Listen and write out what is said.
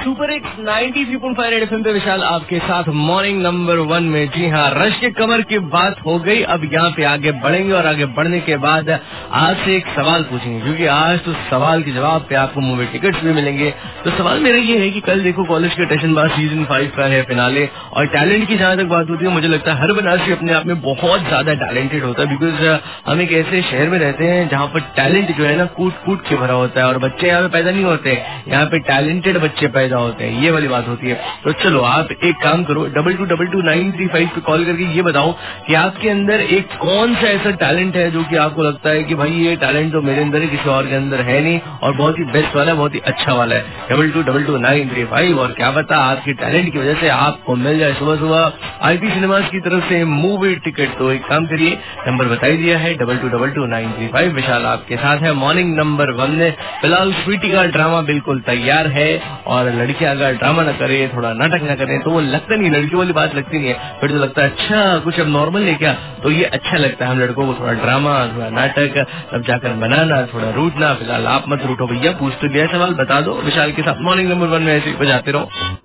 Super एक 93.5 red FM पे विशाल आपके साथ मॉर्निंग नंबर 1 में। जी हाँ, रश के कमर की बात हो गई। अब यहाँ पे आगे बढ़ेंगे और आगे बढ़ने के बाद आज से एक सवाल पूछेंगे, क्योंकि आज तो सवाल के जवाब पे आपको मूवी टिकट्स भी मिलेंगे। तो सवाल मेरा ये है कि कल देखो कॉलेज के टेशन बार सीजन 5 का है फिनाले, और टैलेंट की जहाँ तक बात होती है, मुझे लगता है हर बनारसी अपने आप में बहुत ज्यादा टैलेंटेड होता है। बिकॉज हम एक ऐसे शहर में रहते हैं जहाँ पर टैलेंट जो है ना कूट कूट के भरा होता है, और बच्चे यहाँ पे पैदा नहीं होते, यहाँ पे टैलेंटेड बच्चे पैदा होते हैं, ये वाली बात होती है। तो चलो आप एक काम करो, 22222935 पे कॉल करके ये बताओ कि आपके अंदर एक कौन सा ऐसा टैलेंट है जो कि आपको लगता है कि भाई ये टैलेंट तो मेरे अंदर है, किसी और के अंदर है नहीं, और बहुत ही बेस्ट वाला है, बहुत ही अच्छा वाला है। 22222935। और क्या पता आपके टैलेंट की वजह से आपको मिल जाए सुबह सुबह आईपी सिनेमास की तरफ से मूवी टिकट। तो एक काम करिए, नंबर बताई दिया है 22222935। विशाल आपके साथ है मॉर्निंग नंबर 1 में। फिलहाल स्वीटी का ड्रामा बिल्कुल तैयार है, और लड़कियां अगर ड्रामा न करे, थोड़ा नाटक न करे, तो वो लगता नहीं, लड़कियों वाली बात लगती नहीं है। फिर तो लगता है अच्छा कुछ अब नॉर्मल है क्या, तो ये अच्छा लगता है हम लड़कों को, थोड़ा ड्रामा, थोड़ा नाटक, तब जाकर बनाना, थोड़ा रूठना। फिलहाल आप मत रूठो भैया, पूछ तो दिया सवाल, बता दो। विशाल के साथ मॉर्निंग नंबर 1 में ऐसे ही बजाते रहो।